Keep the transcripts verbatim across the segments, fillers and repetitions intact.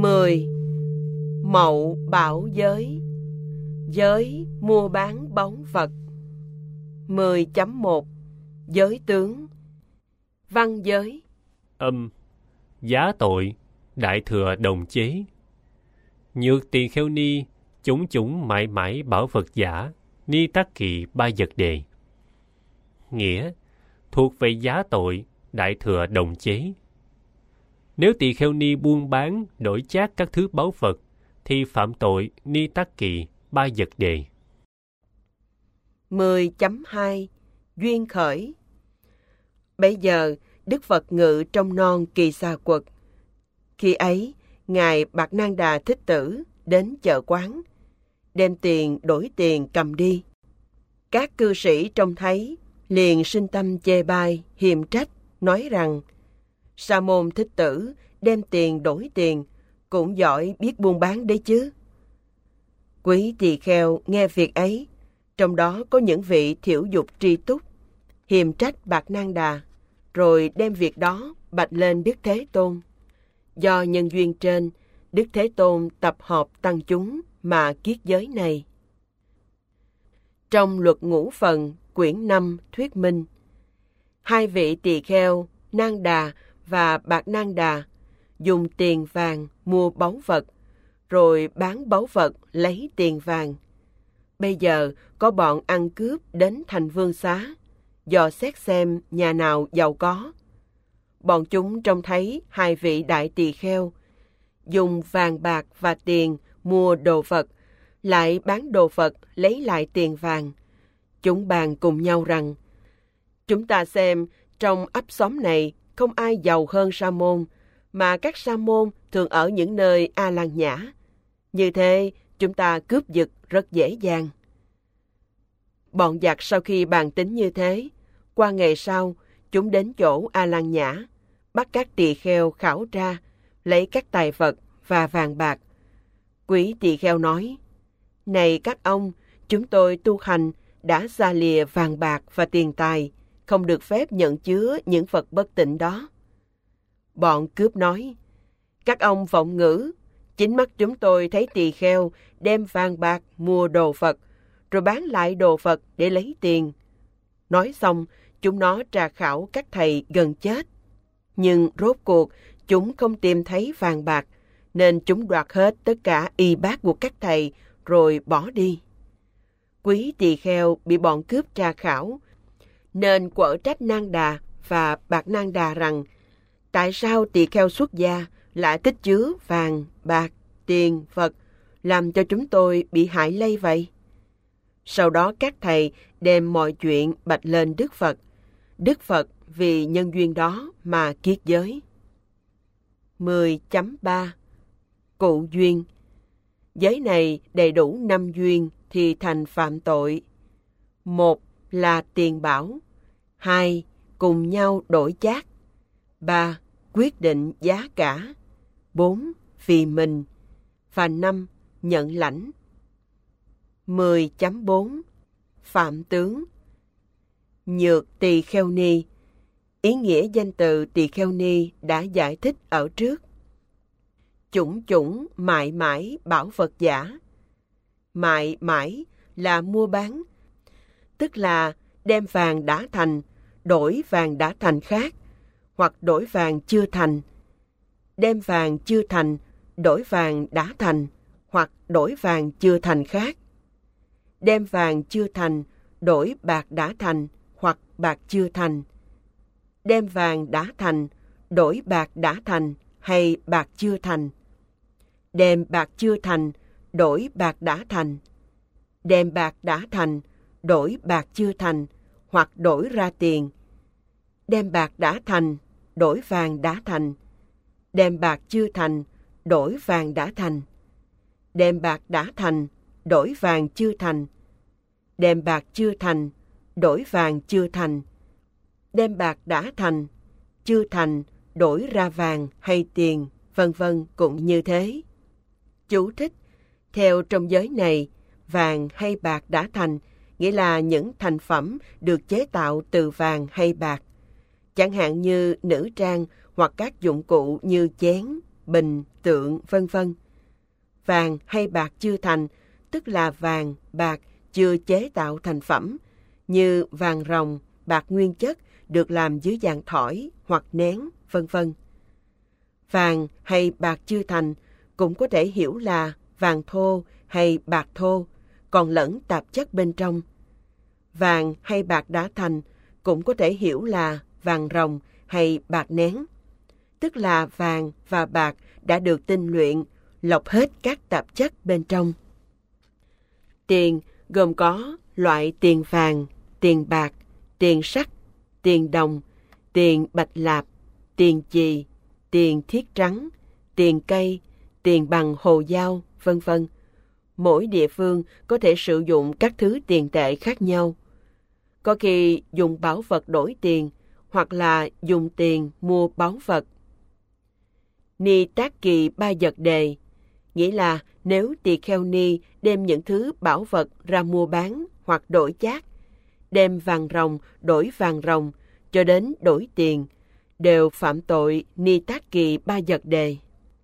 mười. Mậu bảo giới. Giới mua bán báu vật. mười chấm một. Giới tướng. Văn giới. Âm. Giá tội. Đại thừa đồng chế. Nhược tỳ kheo ni. Chúng chúng mãi mãi bảo vật giả. Ni tắc kỳ ba vật đề. Nghĩa. Thuộc về giá tội. Đại thừa đồng chế. Nếu tỳ kheo ni buôn bán, đổi chác các thứ báu vật, thì phạm tội ni tắc kỳ ba vật đề. mười chấm hai. Duyên khởi. Bây giờ, Đức Phật ngự trong non Kỳ Xà Quật. Khi ấy, Ngài Bạt Nang Đà Thích Tử đến chợ quán, đem tiền đổi tiền cầm đi. Các cư sĩ trông thấy, liền sinh tâm chê bai, hiềm trách, nói rằng: Sa môn Thích Tử đem tiền đổi tiền, cũng giỏi biết buôn bán đấy chứ. Quý tỳ kheo nghe việc ấy, trong đó có những vị thiểu dục tri túc, hiềm trách Bạt Nang Đà, rồi đem việc đó bạch lên Đức Thế Tôn. Do nhân duyên trên, Đức Thế Tôn tập hợp tăng chúng mà kiết giới này. Trong luật ngũ phần quyển năm thuyết minh, hai vị tỳ kheo Nang Đà và Bạt Nang Đà dùng tiền vàng mua báu vật, rồi bán báu vật lấy tiền vàng. Bây giờ có bọn ăn cướp đến thành Vương Xá, dò xét xem nhà nào giàu có. Bọn chúng trông thấy hai vị đại tỳ kheo dùng vàng bạc và tiền mua đồ vật, lại bán đồ vật lấy lại tiền vàng. Chúng bàn cùng nhau rằng: Chúng ta xem trong ấp xóm này không ai giàu hơn sa môn, mà các sa môn thường ở những nơi A Lan Nhã. Như thế, chúng ta cướp giật rất dễ dàng. Bọn giặc sau khi bàn tính như thế, qua ngày sau, chúng đến chỗ A Lan Nhã, bắt các tỳ kheo khảo tra, lấy các tài vật và vàng bạc. Quý tỳ kheo nói: Này các ông, chúng tôi tu hành đã xa lìa vàng bạc và tiền tài, không được phép nhận chứa những vật bất tịnh đó. Bọn cướp nói: Các ông vọng ngữ, chính mắt chúng tôi thấy tỳ kheo đem vàng bạc mua đồ vật, rồi bán lại đồ vật để lấy tiền. Nói xong, chúng nó tra khảo các thầy gần chết. Nhưng rốt cuộc, chúng không tìm thấy vàng bạc, nên chúng đoạt hết tất cả y bát của các thầy, rồi bỏ đi. Quý tỳ kheo bị bọn cướp tra khảo, nên quở trách Nang Đà và Bạt Nang Đà rằng: Tại sao tỳ kheo xuất gia lại tích chứa vàng, bạc, tiền, vật, làm cho chúng tôi bị hại lây vậy? Sau đó các thầy đem mọi chuyện bạch lên Đức Phật. Đức Phật vì nhân duyên đó mà kiết giới. mười chấm ba. Cụ duyên. Giới này đầy đủ năm duyên thì thành phạm tội. Một là tiền bảo. Hai, cùng nhau đổi chác. Ba, quyết định giá cả. Bốn, vì mình. Và năm, nhận lãnh. mười chấm bốn. Phạm tướng. Nhược tỳ kheo ni. Ý nghĩa danh từ tỳ kheo ni đã giải thích ở trước. Chủng chủng mại mãi bảo vật giả. Mại mãi là mua bán, tức là đem vàng đã thành, đổi vàng đã thành khác, hoặc đổi vàng chưa thành. Đem vàng chưa thành, đổi vàng đã thành, hoặc đổi vàng chưa thành khác. Đem vàng chưa thành, đổi bạc đã thành, hoặc bạc chưa thành. Đem vàng đã thành, đổi bạc đã thành, hay bạc chưa thành. Đem bạc chưa thành, đổi bạc đã thành. Đem bạc đã thành, đổi bạc chưa thành, hoặc đổi ra tiền. Đem bạc đã thành, đổi vàng đã thành. Đem bạc chưa thành, đổi vàng đã thành. Đem bạc đã thành, đổi vàng chưa thành. Đem bạc chưa thành, đổi vàng chưa thành. Đem bạc đã thành, chưa thành, đổi ra vàng hay tiền, vân vân cũng như thế. Chú thích: theo trong giới này, vàng hay bạc đã thành nghĩa là những thành phẩm được chế tạo từ vàng hay bạc, chẳng hạn như nữ trang hoặc các dụng cụ như chén, bình, tượng, vân vân. Vàng hay bạc chưa thành, tức là vàng, bạc chưa chế tạo thành phẩm, như vàng ròng, bạc nguyên chất được làm dưới dạng thỏi hoặc nén, vân vân. Vàng hay bạc chưa thành cũng có thể hiểu là vàng thô hay bạc thô, còn lẫn tạp chất bên trong. Vàng hay bạc đã thành cũng có thể hiểu là vàng ròng hay bạc nén, tức là vàng và bạc đã được tinh luyện, lọc hết các tạp chất bên trong. Tiền gồm có loại tiền vàng, tiền bạc, tiền sắt, tiền đồng, tiền bạch lạp, tiền chì, tiền thiết trắng, tiền cây, tiền bằng hồ dao, vân vân. Mỗi địa phương có thể sử dụng các thứ tiền tệ khác nhau. Có khi dùng báu vật đổi tiền, hoặc là dùng tiền mua báu vật. Ni tác kỳ ba vật đề, nghĩa là nếu tỳ kheo ni đem những thứ bảo vật ra mua bán hoặc đổi chác, đem vàng ròng đổi vàng ròng cho đến đổi tiền, đều phạm tội ni tác kỳ ba vật đề.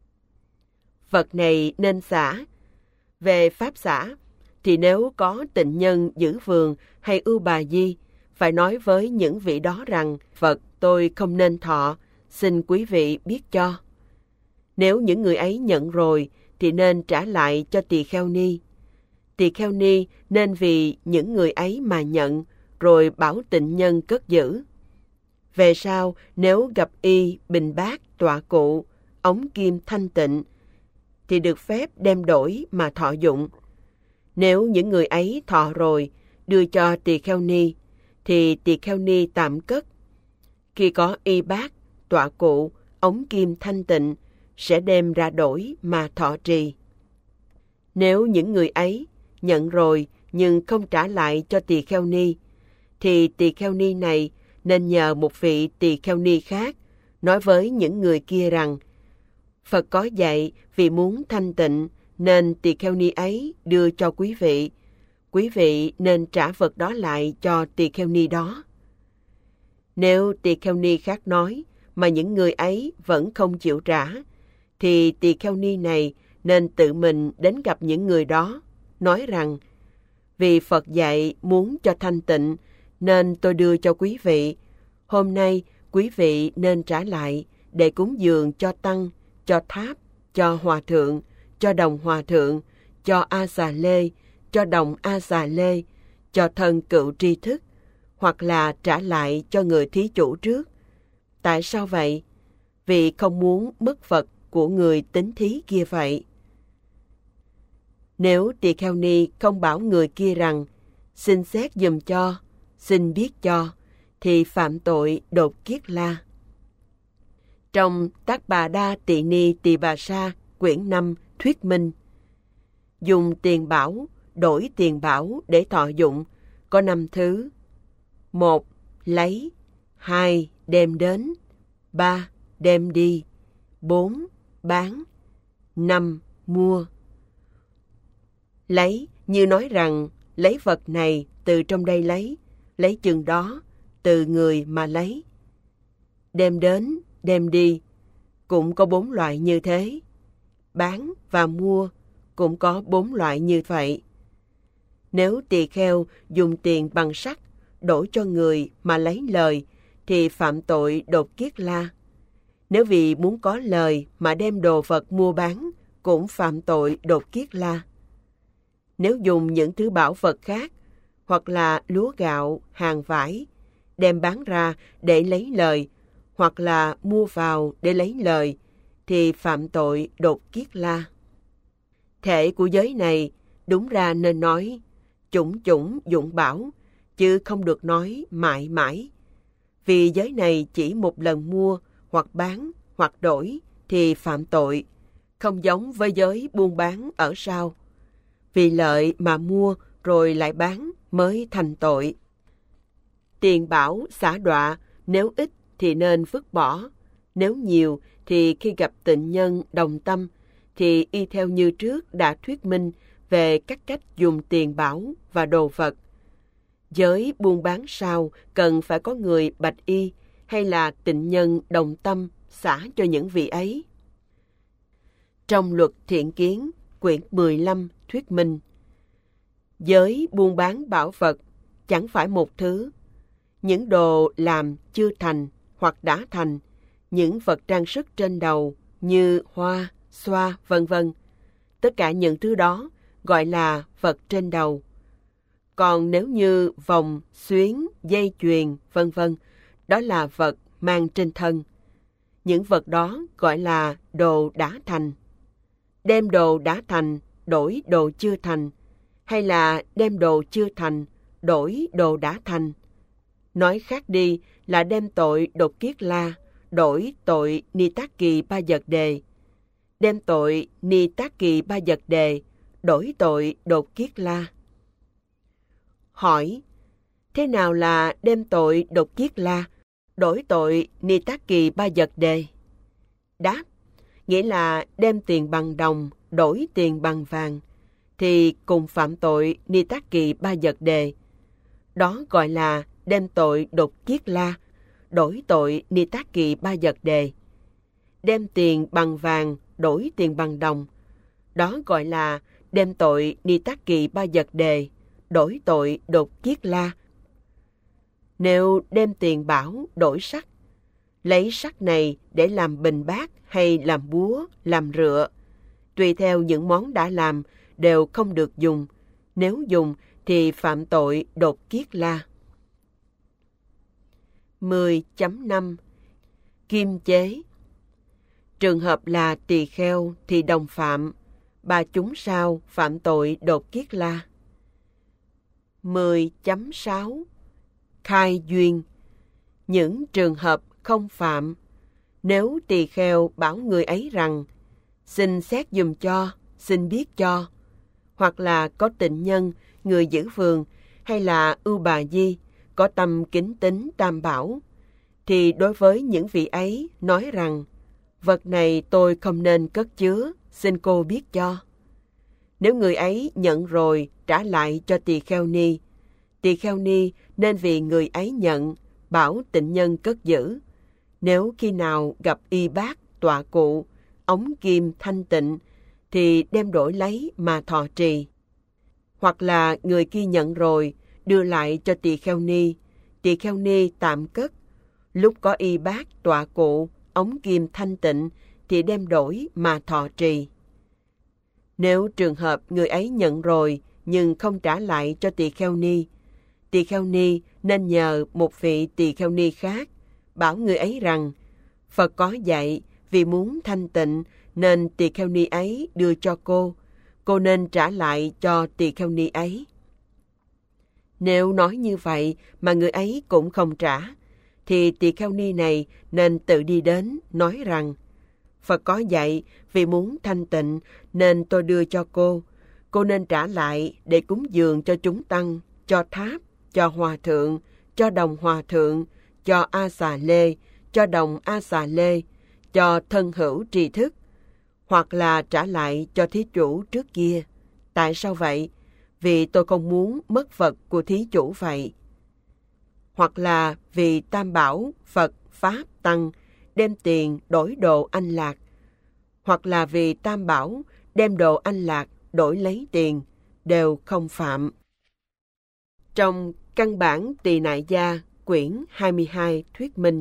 Vật này nên xả. Về pháp xả, thì nếu có tịnh nhân giữ vườn hay ưu bà di, phải nói với những vị đó rằng vật tôi không nên thọ, xin quý vị biết cho. Nếu những người ấy nhận rồi, thì nên trả lại cho tỳ kheo ni. Tỳ kheo ni nên vì những người ấy mà nhận, rồi bảo tịnh nhân cất giữ. Về sau, nếu gặp y, bình bát, tọa cụ, ống kim thanh tịnh, thì được phép đem đổi mà thọ dụng. Nếu những người ấy thọ rồi, đưa cho tỳ kheo ni, thì tỳ kheo ni tạm cất. Khi có y bát, tọa cụ, ống kim thanh tịnh, sẽ đem ra đổi mà thọ trì. Nếu những người ấy nhận rồi nhưng không trả lại cho tỳ kheo ni, thì tỳ kheo ni này nên nhờ một vị tỳ kheo ni khác nói với những người kia rằng Phật có dạy vì muốn thanh tịnh nên tỳ kheo ni ấy đưa cho quý vị. Quý vị nên trả vật đó lại cho tỳ kheo ni đó. Nếu tỳ kheo ni khác nói mà những người ấy vẫn không chịu trả, thì tỳ kheo ni này nên tự mình đến gặp những người đó, nói rằng vì Phật dạy muốn cho thanh tịnh nên tôi đưa cho quý vị. Hôm nay quý vị nên trả lại để cúng dường cho tăng, cho tháp, cho hòa thượng, cho đồng hòa thượng, cho A Xà Lê, cho đồng A Xà Lê, cho thân cựu tri thức, hoặc là trả lại cho người thí chủ trước. Tại sao vậy? Vì không muốn mất vật của người tín thí kia vậy. Nếu tỳ kheo ni không bảo người kia rằng xin xét giùm cho, xin biết cho, thì phạm tội đột kiết la. Trong Tác Bà Đa Tỳ Ni Tỳ Bà Sa quyển năm thuyết minh, dùng tiền bảo đổi tiền bảo để thọ dụng có năm thứ. Một, lấy. Hai, đem đến. Ba, đem đi. Bốn, bán. Năm, mua. Lấy như nói rằng lấy vật này từ trong đây lấy, lấy chừng đó từ người mà lấy. Đem đến, đem đi cũng có bốn loại như thế. Bán và mua cũng có bốn loại như vậy. Nếu tỳ kheo dùng tiền bằng sắt đổi cho người mà lấy lời, thì phạm tội đột kiết la. Nếu vì muốn có lời mà đem đồ vật mua bán, cũng phạm tội đột kiết la. Nếu dùng những thứ bảo vật khác, hoặc là lúa gạo, hàng vải, đem bán ra để lấy lời, hoặc là mua vào để lấy lời, thì phạm tội đột kiết la. Thể của giới này đúng ra nên nói chủng chủng dụng bảo, chứ không được nói mãi mãi. Vì giới này chỉ một lần mua, hoặc bán, hoặc đổi, thì phạm tội, không giống với giới buôn bán ở sau. Vì lợi mà mua rồi lại bán mới thành tội. Tiền bảo xả đọa, nếu ít thì nên vứt bỏ, nếu nhiều thì khi gặp tịnh nhân đồng tâm, thì y theo như trước đã thuyết minh về các cách dùng tiền bảo và đồ vật. Giới buôn bán sau cần phải có người bạch y hay là tịnh nhân đồng tâm xả cho những vị ấy. Trong Luật Thiện Kiến, quyển mười lăm thuyết minh, giới buôn bán bảo vật chẳng phải một thứ. Những đồ làm chưa thành hoặc đã thành, những vật trang sức trên đầu như hoa, xoa, vân vân, tất cả những thứ đó gọi là vật trên đầu. Còn nếu như vòng, xuyến, dây chuyền, vân vân, đó là vật mang trên thân. Những vật đó gọi là đồ đã thành. Đem đồ đã thành đổi đồ chưa thành, hay là đem đồ chưa thành đổi đồ đã thành. Nói khác đi là đem tội đột kiết la đổi tội ni tác kỳ ba vật đề. Đem tội ni tác kỳ ba vật đề đổi tội đột kiết la. Hỏi, thế nào là đem tội đột kiết la đổi tội ni tác kỳ ba vật đề? Đáp, nghĩa là đem tiền bằng đồng đổi tiền bằng vàng, thì cùng phạm tội ni tác kỳ ba vật đề. Đó gọi là đem tội đột kiết la đổi tội ni tác kỳ ba vật đề. Đem tiền bằng vàng đổi tiền bằng đồng, đó gọi là đem tội ni tác kỳ ba vật đề đổi tội đột kiết la. Nếu đem tiền bảo đổi sắt, lấy sắt này để làm bình bát hay làm búa, làm rựa, tùy theo những món đã làm đều không được dùng. Nếu dùng thì phạm tội đột kiết la. mười chấm năm Kim chế. Trường hợp là tỳ kheo thì đồng phạm, ba chúng sao phạm tội đột kiết la. mười chấm sáu Khai duyên. Những trường hợp không phạm, nếu tỳ kheo bảo người ấy rằng xin xét dùm cho, xin biết cho, hoặc là có tịnh nhân, người giữ vườn, hay là ưu bà di, có tâm kính tín tam bảo, thì đối với những vị ấy nói rằng vật này tôi không nên cất chứa, xin cô biết cho. Nếu người ấy nhận rồi trả lại cho tỳ kheo ni, tỳ kheo ni nên vì người ấy nhận, bảo tịnh nhân cất giữ. Nếu khi nào gặp y bát, tọa cụ, ống kim thanh tịnh, thì đem đổi lấy mà thọ trì. Hoặc là người kia nhận rồi, đưa lại cho tỳ kheo ni, tỳ kheo ni tạm cất. Lúc có y bát, tọa cụ, ống kim thanh tịnh, thì đem đổi mà thọ trì. Nếu trường hợp người ấy nhận rồi, nhưng không trả lại cho tỳ kheo ni, tỳ kheo ni nên nhờ một vị tỳ kheo ni khác, bảo người ấy rằng Phật có dạy vì muốn thanh tịnh nên tỳ kheo ni ấy đưa cho cô, cô nên trả lại cho tỳ kheo ni ấy. Nếu nói như vậy mà người ấy cũng không trả, thì tỳ kheo ni này nên tự đi đến nói rằng Phật có dạy vì muốn thanh tịnh nên tôi đưa cho cô, cô nên trả lại để cúng dường cho chúng tăng, cho tháp, cho hòa thượng, cho đồng hòa thượng, cho A Xà Lê, cho đồng A Xà Lê, cho thân hữu tri thức, hoặc là trả lại cho thí chủ trước kia. Tại sao vậy? Vì tôi không muốn mất vật của thí chủ vậy. Hoặc là vì tam bảo, Phật, Pháp, Tăng, đem tiền đổi đồ anh lạc. Hoặc là vì tam bảo, đem đồ anh lạc đổi lấy tiền, đều không phạm. Trong Căn bản Tỳ Nại Gia, quyển hai mươi hai thuyết minh,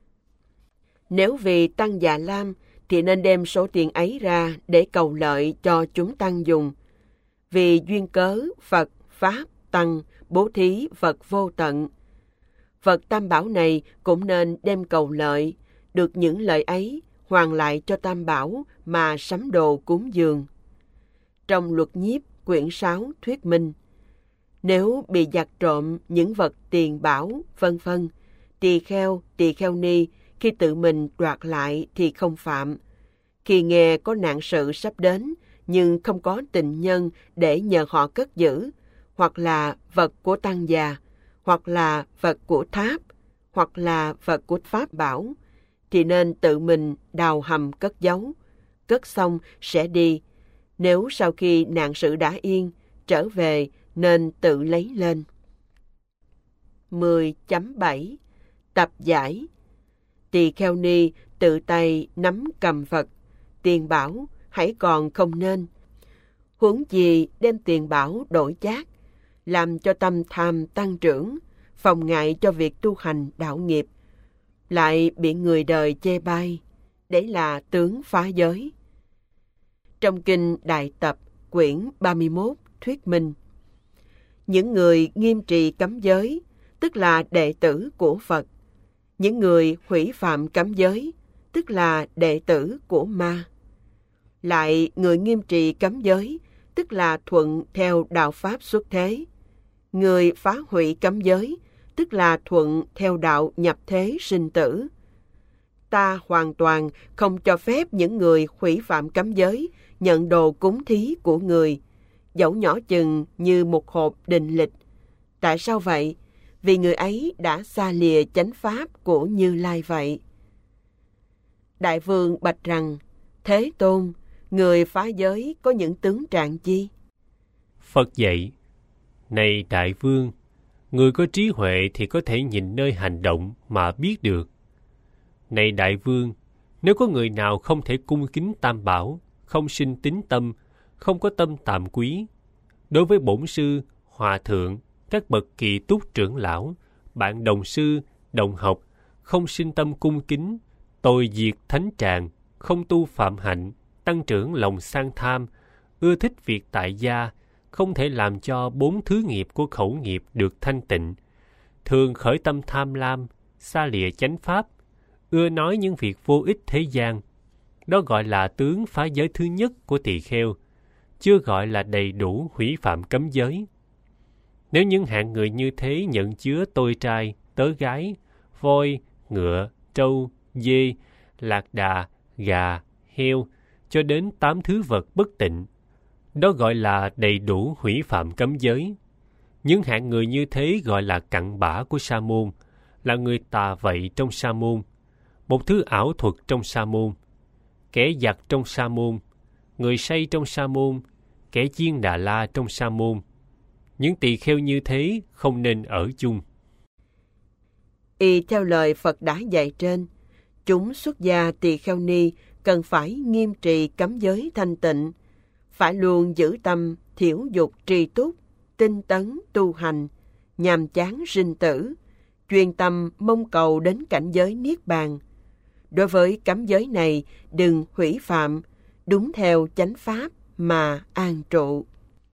nếu vì tăng Già Lam thì nên đem số tiền ấy ra để cầu lợi cho chúng tăng dùng. Vì duyên cớ Phật, Pháp, Tăng bố thí vật vô tận. Vật tam bảo này cũng nên đem cầu lợi, được những lợi ấy hoàn lại cho tam bảo mà sắm đồ cúng dường. Trong Luật Nhiếp, quyển sáu thuyết minh, nếu bị giặc trộm những vật tiền bảo, vân vân, tỳ kheo, tỳ kheo ni khi tự mình đoạt lại thì không phạm. Khi nghe có nạn sự sắp đến nhưng không có tịnh nhân để nhờ họ cất giữ, hoặc là vật của tăng già, hoặc là vật của tháp, hoặc là vật của pháp bảo, thì nên tự mình đào hầm cất giấu. Cất xong sẽ đi. Nếu sau khi nạn sự đã yên, trở về nên tự lấy lên. mười chấm bảy Tập giải. Tỳ kheo ni tự tay nắm cầm vật, tiền bảo, hãy còn không nên. Huống gì đem tiền bảo đổi chác, làm cho tâm tham tăng trưởng, phòng ngại cho việc tu hành đạo nghiệp, lại bị người đời chê bai, đấy là tướng phá giới. Trong kinh Đại Tập, quyển ba mươi mốt, thuyết minh, những người nghiêm trì cấm giới, tức là đệ tử của Phật. Những người hủy phạm cấm giới, tức là đệ tử của ma. Lại người nghiêm trì cấm giới, tức là thuận theo đạo Pháp xuất thế. Người phá hủy cấm giới, tức là thuận theo đạo nhập thế sinh tử. Ta hoàn toàn không cho phép những người hủy phạm cấm giới nhận đồ cúng thí của người, dẫu nhỏ chừng như một hộp định lịch. Tại sao vậy? Vì người ấy đã xa lìa chánh pháp của Như Lai vậy. Đại vương bạch rằng, Thế Tôn, người phá giới có những tướng trạng chi? Phật dạy, này đại vương, người có trí huệ thì có thể nhìn nơi hành động mà biết được. Này đại vương, nếu có người nào không thể cung kính tam bảo, không sinh tín tâm, không có tâm tàm quý, đối với bổn sư, hòa thượng, các bậc kỳ túc trưởng lão, bạn đồng sư, đồng học, không sinh tâm cung kính, tôi diệt thánh tràng, không tu phạm hạnh, tăng trưởng lòng sang tham, ưa thích việc tại gia, không thể làm cho bốn thứ nghiệp của khẩu nghiệp được thanh tịnh, thường khởi tâm tham lam, xa lìa chánh pháp, ưa nói những việc vô ích thế gian. Đó gọi là tướng phá giới thứ nhất của tỳ kheo, chưa gọi là đầy đủ hủy phạm cấm giới. Nếu những hạng người như thế nhận chứa tôi trai, tớ gái, voi, ngựa, trâu, dê, lạc đà, gà, heo, cho đến tám thứ vật bất tịnh, đó gọi là đầy đủ hủy phạm cấm giới. Những hạng người như thế gọi là cặn bã của sa môn, là người tà vậy trong sa môn, một thứ ảo thuật trong sa môn, kẻ giặc trong sa môn, người say trong sa môn, kẻ chiên Đà La trong sa môn. Những tỳ kheo như thế không nên ở chung. Y theo lời Phật đã dạy trên, chúng xuất gia tỳ kheo ni cần phải nghiêm trì cấm giới thanh tịnh, phải luôn giữ tâm thiểu dục trì túc, tinh tấn tu hành, nhàm chán sinh tử, chuyên tâm mong cầu đến cảnh giới niết bàn. Đối với cấm giới này, đừng hủy phạm, đúng theo chánh pháp mà an trụ.